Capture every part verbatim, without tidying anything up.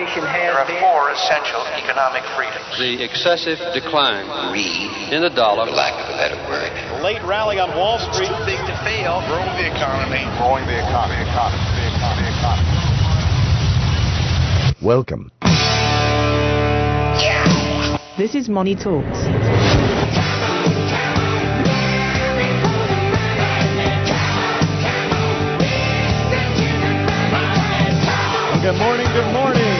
nation has There are been. four essential economic freedoms. The excessive decline Greed, in the dollar. for lack of a better word. The late rally on Wall Street. Too big to fail. Growing the economy. Growing the economy. Economy. The economy. Economy. Welcome. This is Money Talks. Good morning, good morning.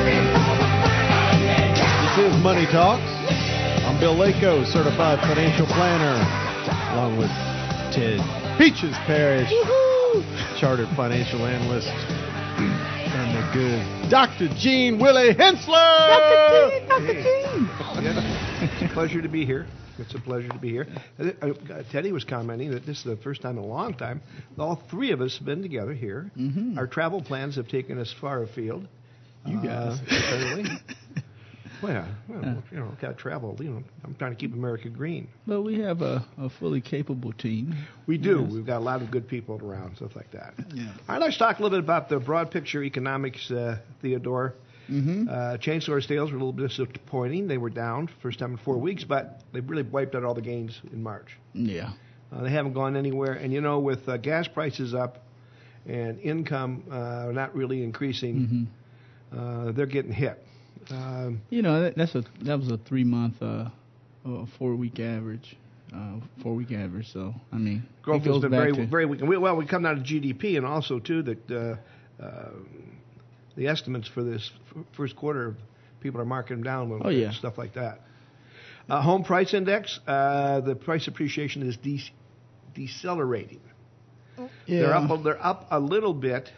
This is Money Talks. I'm Bill Lako, certified financial planner, along with Ted Peaches Parrish, chartered financial analyst, and the good Doctor Gene Willie Hensler. Doctor Gene, Doctor Gene. It's a pleasure to be here. It's a pleasure to be here. Uh, Teddy was commenting that this is the first time in a long time all three of us have been together here. Mm-hmm. Our travel plans have taken us far afield. You guys. Uh, apparently. Well, yeah, well, you know, got to travel. You know, I'm trying to keep America green. But we have a, a fully capable team. We do. Yes. We've got a lot of good people around, stuff like that. Yeah. All right, let's talk a little bit about the broad picture economics, uh, Theodore. Mm-hmm. Uh, chain store sales were a little bit disappointing. They were down first time in four weeks, but they really wiped out all the gains in March. Yeah. Uh, they haven't gone anywhere. And, you know, with uh, gas prices up and income uh, not really increasing, Mm-hmm. uh, they're getting hit. Um, You know, that, that's a that was a three month, uh, uh, four week average, uh, four week average. So I mean, growth it goes has been back very, to, very weak. And we, well, we come down to G D P, and also too that uh, uh, the estimates for this f- first quarter, people are marking them down a little Oh, bit, yeah. stuff like that. Uh, home price index, uh, the price appreciation is de- decelerating. yeah, They're up. A, they're up a little bit,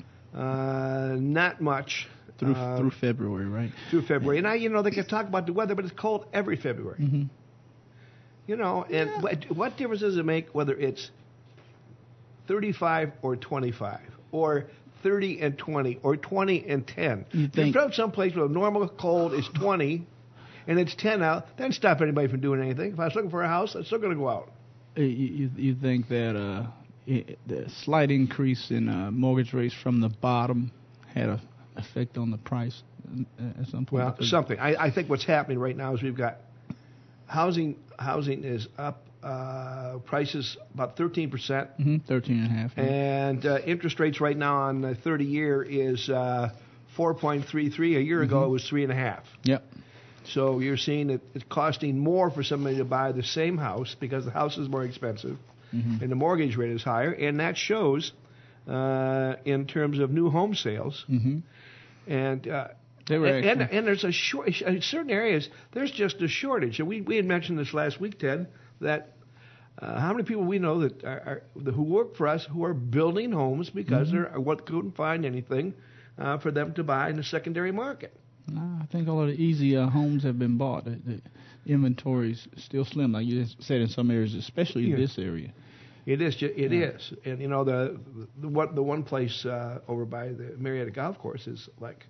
uh, not much. through uh, through February, right? through February. And I, you know, they can talk about the weather, but it's cold every February. Mm-hmm. You know, and what, what difference does it make whether it's thirty-five or twenty-five or thirty and twenty or twenty and ten? You If think- you're out someplace where normal cold is twenty and it's ten out, that doesn't stop anybody from doing anything. If I was looking for a house, I'm still going to go out. Uh, You, you you think that uh, i the slight increase in uh, mortgage rates from the bottom had a effect on the price uh, at some point? Well, something. I, I think what's happening right now is we've got housing. Housing is up. Uh, prices about thirteen percent. Mm-hmm, thirteen and a half. yeah. And uh, interest rates right now on the thirty-year is uh, four point three three. A year ago, it was three point five. Yep. So you're seeing that it's costing more for somebody to buy the same house because the house is more expensive Mm-hmm. and the mortgage rate is higher. And that shows uh, in terms of new home sales. Mm-hmm. And uh, They were and, and, actually- and there's a short in certain areas. There's just a shortage. And we we had mentioned this last week, Ted, that uh, how many people we know that are, are who work for us who are building homes because Mm-hmm. they're what couldn't find anything uh, for them to buy in the secondary market. No, I think all of the easy uh, homes have been bought. The, the inventory's still slim, like you just said in some areas, especially Yeah. this area. It is. ju- It Yeah. is. And you know the the what the one place uh, over by the Marietta Golf Course is like.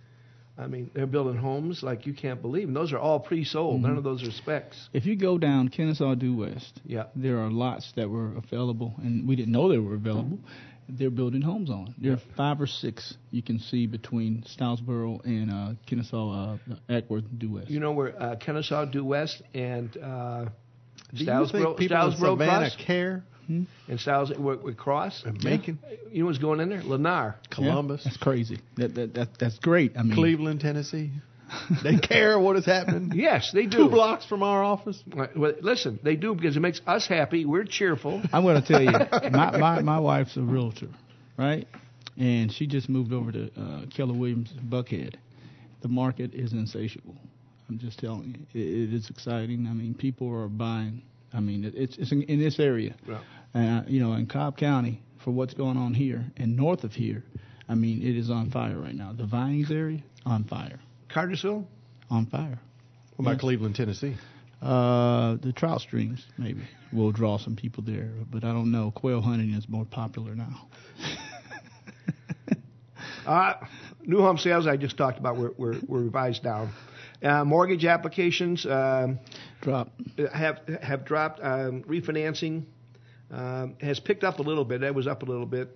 I mean, they're building homes like you can't believe. And those are all pre-sold. Mm-hmm. None of those are specs. If you go down Kennesaw Due West, Yeah. there are lots that were available, and we didn't know they were available. They're building homes on. There are five or six you can see between Stylesboro and uh, Kennesaw, uh, Ackworth Due West. You know where uh, Kennesaw Due West and uh, Do you think Stylesboro, people in Stylesboro Savannah cross care? and Styles we, we cross. And Macon, You know what's going in there? Lennar. Columbus, Yeah, that's crazy. That, that that that's great. I mean, Cleveland, Tennessee. They care what is happening. Yes, they do. Two blocks from our office. Right, well, listen, they do because it makes us happy. We're cheerful. I'm going to tell you, my, my my wife's a realtor, right? And she just moved over to uh, Keller Williams Buckhead. The market is insatiable. I'm just telling you, it, it is exciting. I mean, people are buying. I mean, it, it's it's in, in this area, Yeah. uh, you know, in Cobb County for what's going on here and north of here. I mean, it is on fire right now. The Vinings area on fire, Cartersville? on fire. What about Yes. Cleveland, Tennessee? Uh, the trout streams maybe will draw some people there, but I don't know. Quail hunting is more popular now. Uh, new home sales I just talked about were, were, were revised down. Uh, mortgage applications um, Drop. have have dropped. Um, refinancing um, has picked up a little bit. That was up a little bit.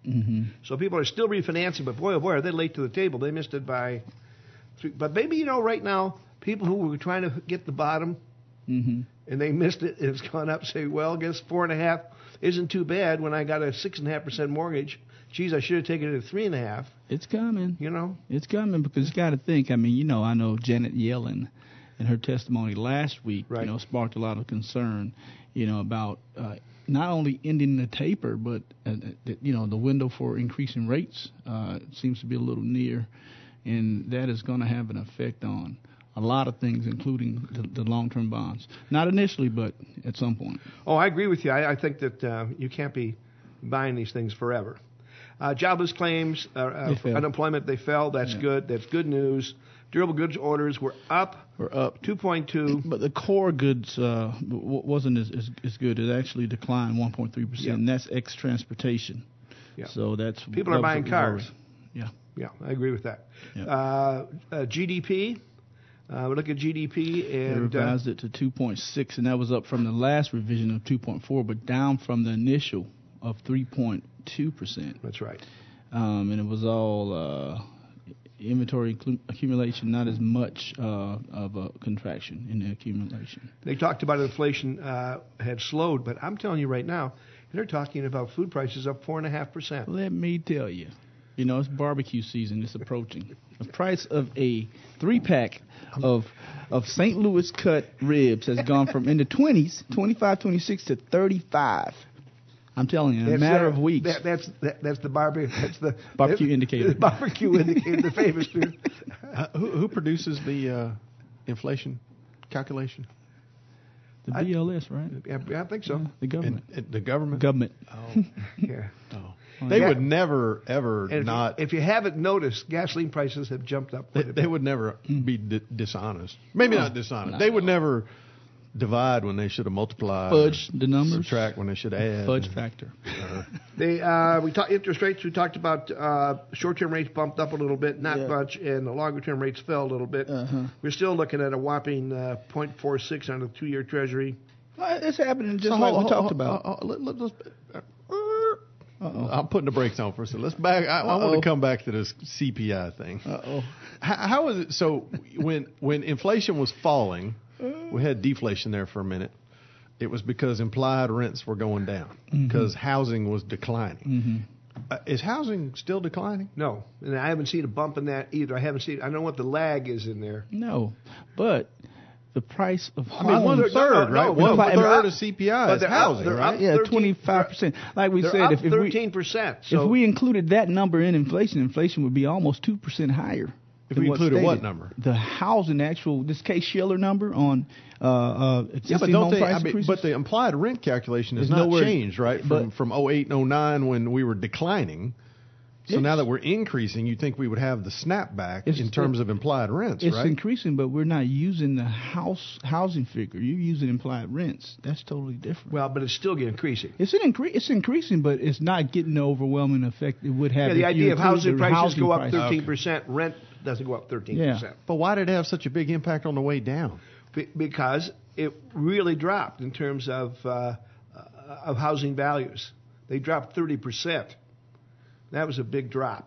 Mm-hmm. So people are still refinancing, but boy, oh boy, are they late to the table. They missed it by three. But maybe, you know, right now, people who were trying to get the bottom Mm-hmm. and they missed it, and it's gone up, say, well, I guess four and a half isn't too bad when I got a six and a half percent mortgage. Geez, I should have taken it at three and a half. It's coming. You know? It's coming because you got to think. I mean, you know, I know Janet Yellen in her testimony last week, right. you know, sparked a lot of concern, you know, about uh, not only ending the taper, but, uh, the, you know, the window for increasing rates uh, seems to be a little near, and that is going to have an effect on a lot of things, including the, the long-term bonds. Not initially, but at some point. Oh, I agree with you. I, I think that uh, you can't be buying these things forever. Uh, jobless claims, uh, uh, They unemployment, they fell. That's Yeah. good. That's good news. Durable goods orders were up. We're up. two point two. But the core goods uh, w- wasn't as, as, as good. It actually declined one point three percent, Yeah. and that's ex-transportation. Yeah. So that's People are that was buying what we cars. worry. Yeah. Yeah, I agree with that. Yeah. Uh, uh, G D P. Uh, we look at G D P They and uh, revised it to two point six, and that was up from the last revision of two point four, but down from the initial of three point two percent. that's right. Um, and it was all uh, inventory inclu- accumulation, not as much uh, of a contraction in the accumulation. They talked about inflation uh, had slowed, but I'm telling you right now, they're talking about food prices up four and a half percent. Let me tell you, you know, it's barbecue season. It's approaching. The price of a three-pack of of Saint Louis cut ribs has gone from in the twenties, twenty-five, twenty-six to thirty-five. I'm telling you, in a matter uh, of weeks. That, that's that, that's the barbecue. That's the Barbecue the, indicator. The barbecue indicator, the famous food. Uh, who, who produces the uh, inflation calculation? The I- B L S, right? Yeah, yeah, I think so. Yeah, the government. And, and the government? Government. Oh. Yeah. oh. They Yeah. would never, ever And if, not. you, if you haven't noticed, gasoline prices have jumped up. they, quite a they bit. would never be di- dishonest. Maybe No. not dishonest. No. They would never divide when they should have multiplied. Fudge or the numbers. Subtract when they should add. Fudge factor. They uh, we talked interest rates. We talked about uh, short-term rates bumped up a little bit, not Yeah. much, and the longer-term rates fell a little bit. Uh-huh. We're still looking at a whopping uh, zero point four six on the two-year Treasury. Well, it's happening just So like hold- we talked hold- about. uh, uh, let, let, let's, uh, Uh-oh. I'm putting the brakes on for a second. Let's back. I, I want Uh-oh. to come back to this C P I thing. Uh-oh. How, how is it? So when when inflation was falling, we had deflation there for a minute. It was because implied rents were going down because Mm-hmm. housing was declining. Uh, is housing still declining? No, and I haven't seen a bump in that either. I haven't seen. I don't know what the lag is in there. No, but the price of I mean, one homes- third, no, no, right? no, One but they're third up- of C P I but is they're up- housing, they're right? up yeah, thirteen twenty-five percent. Like we They're said, up if, if we thirteen percent. So if we included that number in inflation, inflation would be almost two percent higher. If than we what's included what stated. number? The housing actual, this Case Shiller number on uh, uh, Yeah, existing but don't home they? price I mean, increases. but the implied rent calculation has It's not nowhere- changed, right? From but- from oh eight and oh nine when we were declining. So It's- now that we're increasing, you think we would have the snapback It's- in terms of implied rents, it's right? increasing, but we're not using the house housing figure. You're using implied rents. That's totally different. well, but it's still increasing. It's an incre- It's increasing, but it's not getting the overwhelming effect it would have. Yeah, the if you idea of included housing the prices housing go up price. thirteen percent, rent doesn't go up thirteen percent. But why did it have such a big impact on the way down? Be- because it really dropped in terms of uh, uh, of housing values. They dropped thirty percent. That was a big drop.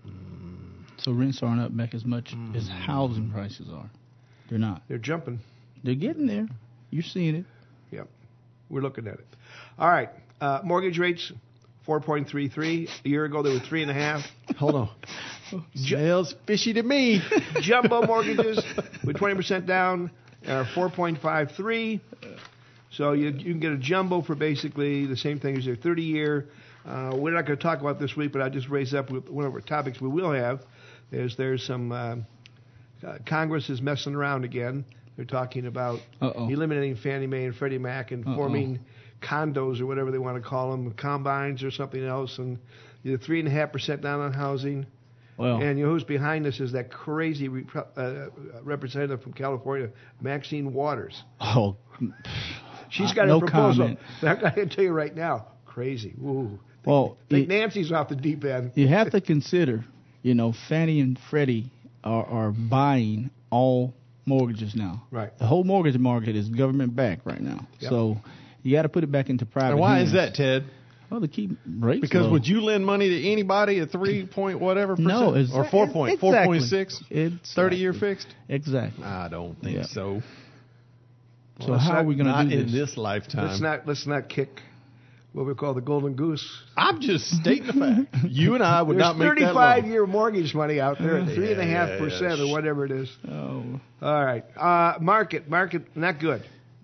So rents aren't up back as much as housing prices are. They're not. They're jumping. They're getting there. You're seeing it. Yep, we're looking at it. All right, uh, mortgage rates four point three three. A year ago they were three and a half. Hold on. Smells fishy to me. Jumbo mortgages with twenty percent down are four point five three. So you you can get a jumbo for basically the same thing as your thirty-year. Uh, we're not going to talk about this week, but I just raised up with one of our topics we will have. Is there's some um, uh, Congress is messing around again. They're talking about Uh-oh. eliminating Fannie Mae and Freddie Mac and Uh-oh. forming condos or whatever they want to call them, combines or something else, and you're three and a half percent down on housing. Well, And you know who's behind this is that crazy rep- uh, representative from California, Maxine Waters. oh, She's Uh, got no a proposal. comment. I can tell you right now, crazy. Ooh. well, I think it- Nancy's off the deep end. you have to consider, you know, Fannie and Freddie are, are buying all mortgages now. Right. The whole mortgage market is government backed right now. Yep. So you got to put it back into private. And why hands. is that, Ted? Well, to keep rates Because low. would you lend money to anybody at three point whatever percent? No, it's or four point four exactly. point six, Exactly. thirty year fixed. Exactly. I don't think Yeah. so. So Well, how not- are we going Not to do in this? this lifetime. Let's not let's not kick what we call the golden goose. I'm just stating the fact. You and I would There's not make that thirty-five loan. year mortgage money out there at three and a Yeah, half yeah, percent yeah. or whatever it is. Oh, All right, uh, market market not good.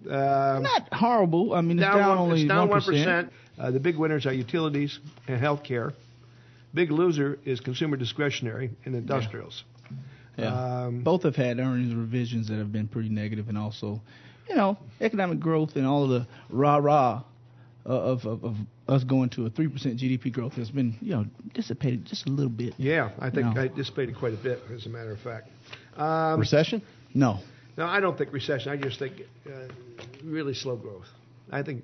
Um, not horrible. I mean, it's down, down, one, only it's down one percent. Uh, the big winners are utilities and healthcare. Big loser is consumer discretionary and industrials. Yeah. Um, Both have had earnings revisions that have been pretty negative, and also, you know, economic growth and all of the rah rah of, of, of us going to a three percent G D P growth has been, you know, dissipated just a little bit. yeah, I think No. I dissipated quite a bit, as a matter of fact. Um, Recession? No. no, I don't think recession. I just think uh, really slow growth. I think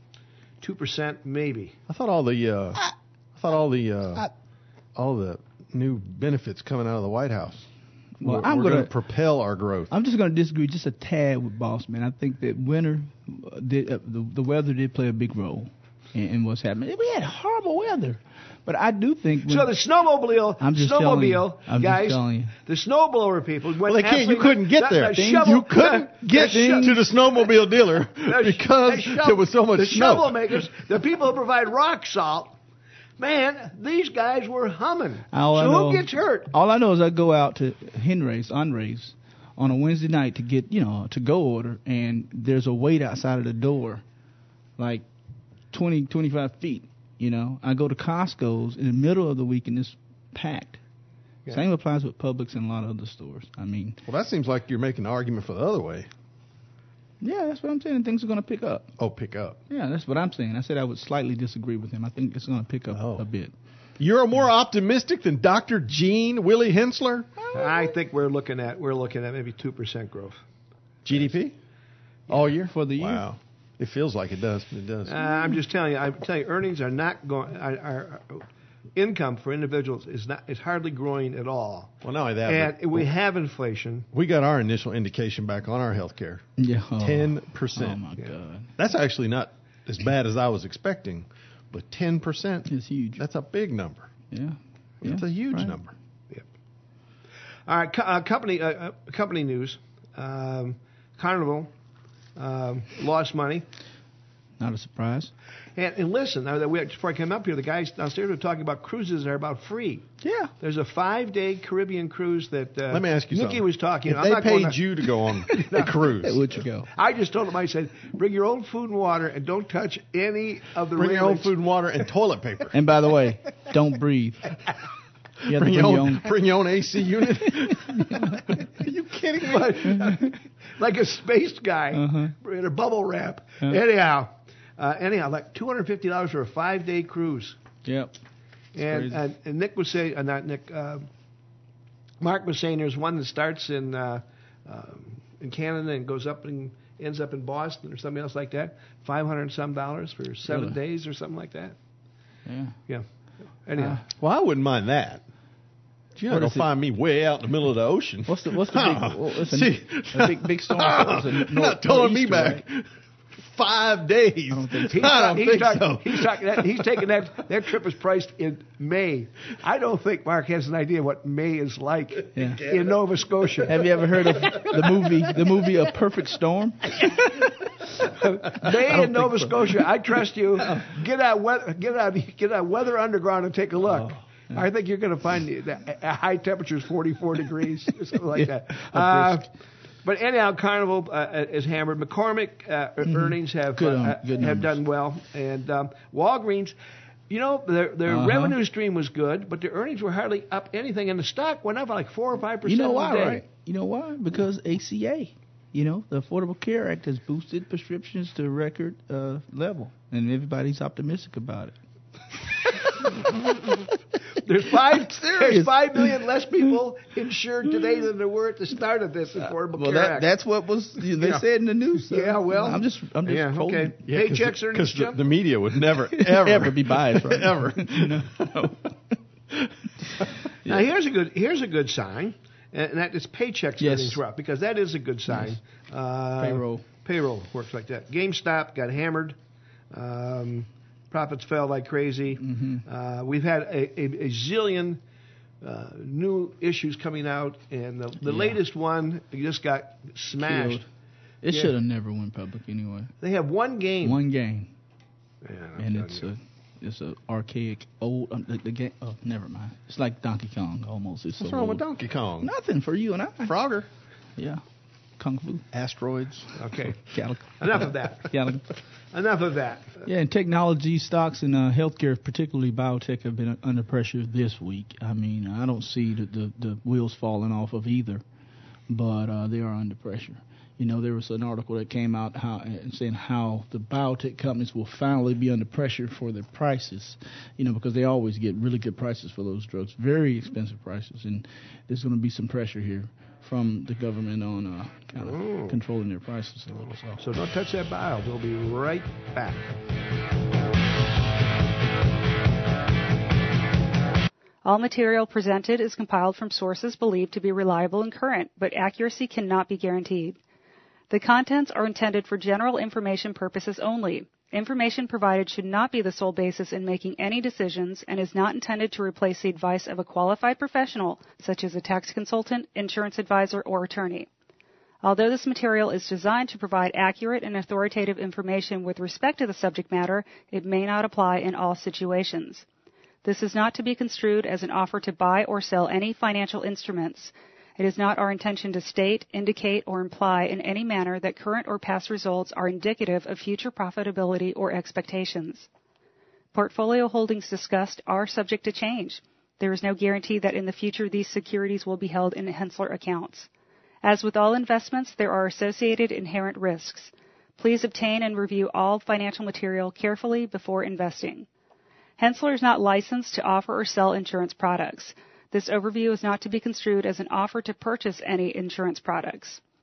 two percent maybe. I thought all the uh, I thought all the uh, all the new benefits coming out of the White House Well, were, I'm were gonna- going to propel our growth. I'm just going to disagree just a tad with Boss Man. I think that winter, uh, did, uh, the, the weather did play a big role in, in what's happening. We had horrible weather, but I do think when, So the snowmobile, I'm just telling you. snowmobile I'm just guys, telling you. the snowblower people. Went Well, they can't. You absolutely- couldn't get that- there. that shovel- you couldn't that- get that sho- to the snowmobile dealer the sh- because the shovel- there was so much the snow. shovel makers, the people who provide rock salt. Man, these guys were humming. All I so know- who gets hurt? All I know is I go out to Henry's, Unrays, on a Wednesday night to get, you know, to go order, and there's a wait outside of the door, like twenty, twenty-five feet, you know. I go to Costco's in the middle of the week, and it's packed. Yeah. Same applies with Publix and a lot of other stores. I mean, Well, that seems like you're making an argument for the other way. yeah, that's what I'm saying. Things are going to pick up. Oh, pick up. Yeah, that's what I'm saying. I said I would slightly disagree with him. I think it's going to pick up Oh. a bit. You're more optimistic than Doctor Gene Willie Hensler? I think we're looking at we're looking at maybe two percent growth. G D P? All year? For the year. Wow. It feels like it does. It does. Uh, I'm just telling you. I'm telling you, earnings are not going. Are, are, income for individuals is not is hardly growing at all. well, not only that, And but we have inflation. we got our initial indication back on our health care. Yeah. Oh. ten Oh, percent. my God. That's actually not as bad as I was expecting, but ten percent, It's huge. that's a big number. Yeah. That's Yeah, a huge right. number. All right, co- uh, company uh, uh, company news. Um, Carnival um, lost money. Not a surprise. And, and listen, now that we, before I came up here, the guys downstairs were talking about cruises that are about free. Yeah. There's a five-day Caribbean cruise that uh, Let me ask you Nikki something. was talking. If I'm they not going paid to- you to go on a cruise, Would you go? I just told them, I said, bring your own food and water and don't touch any of the bring your own railings. food and water and toilet paper. And by the way, don't breathe. You have Bring to your, bring own, bring your own A C unit. Are you kidding me? Like a space guy Uh-huh. in a bubble wrap. Uh. Anyhow, uh, anyhow, like two hundred fifty dollars for a five-day cruise. Yep. And, crazy. and and Nick was saying, uh, not Nick, uh, Mark was saying there's one that starts in uh, um, in Canada and goes up and ends up in Boston or something else like that. Five hundred and some dollars for seven Really? days or something like that. Yeah. Yeah. Anyhow, Well, I wouldn't mind that. You're not What going is to it? find me way out in the middle of the ocean. What's the what's the big? Oh, well, it's a, see. a big big storm. It's a You're nor- not towing me nor'easter, back right? five days. I don't think so. he's, I don't he's, think talking, so. he's talking that he's taking that that trip is priced in May. I don't think Mark has an idea what May is like Yeah. in Nova Scotia. Have you ever heard of the movie the movie A Perfect Storm? May in Nova Scotia, I trust you. Get out, weather, get out, get out, Weather Underground and take a look. Oh, I think you're going to find the, the uh, high temperatures forty-four degrees, or something like Yeah, that. a Uh, brisk. but anyhow, Carnival uh, is hammered. McCormick uh, earnings have Good uh, on- uh, good have numbers. done well, and um, Walgreens. You know, their their Uh-huh. revenue stream was good, but their earnings were hardly up anything, and the stock went up like four or five percent. You know in a why, day. right? You know why? Because A C A, you know, the Affordable Care Act has boosted prescriptions to record uh, level, and everybody's optimistic about it. There's five. serious. There's five million less people insured today than there were at the start of this Affordable Well, Care that, Act. that's what was they Yeah. said in the news. So Yeah, well, I'm just I'm just yeah, quoting. okay. Yeah, 'cause Paychecks the, earnings 'cause the, jump? the media would never, ever, Ever be biased, right? ever. Now here's a good here's a good sign, and that is paychecks Yes. earnings were up because that is a good sign. Uh, Payroll. Payroll works like that. GameStop got hammered. Um, Profits fell like crazy. Mm-hmm. Uh, we've had a, a, a zillion uh, new issues coming out, and the, the Yeah. latest one just got smashed. Killed. It Yeah. should have never went public anyway. They have one game. One game, Yeah, I'm and telling it's you. a it's a archaic old um, the, the game. Oh, never mind. It's like Donkey Kong almost. It's What's so wrong with old. Donkey Kong? Nothing for you and I. Frogger. Yeah, Kung Fu. Asteroids. Okay, Calico. enough of that. Calico. Enough of that. Yeah, and technology stocks and uh, healthcare, particularly biotech, have been under pressure this week. I mean, I don't see the, the, the wheels falling off of either, but uh, they are under pressure. You know, there was an article that came out how, uh, saying how the biotech companies will finally be under pressure for their prices, you know, because they always get really good prices for those drugs, very expensive prices, and there's going to be some pressure here from the government on uh, kind of Oh. controlling their prices a little. So. So don't touch that dial. We'll be right back. All material presented is compiled from sources believed to be reliable and current, but accuracy cannot be guaranteed. The contents are intended for general information purposes only. Information provided should not be the sole basis in making any decisions and is not intended to replace the advice of a qualified professional, such as a tax consultant, insurance advisor, or attorney. Although this material is designed to provide accurate and authoritative information with respect to the subject matter, it may not apply in all situations. This is not to be construed as an offer to buy or sell any financial instruments. It is not our intention to state, indicate, or imply in any manner that current or past results are indicative of future profitability or expectations. Portfolio holdings discussed are subject to change. There is no guarantee that in the future these securities will be held in Hensler accounts. As with all investments, there are associated inherent risks. Please obtain and review all financial material carefully before investing. Hensler is not licensed to offer or sell insurance products. This overview is not to be construed as an offer to purchase any insurance products.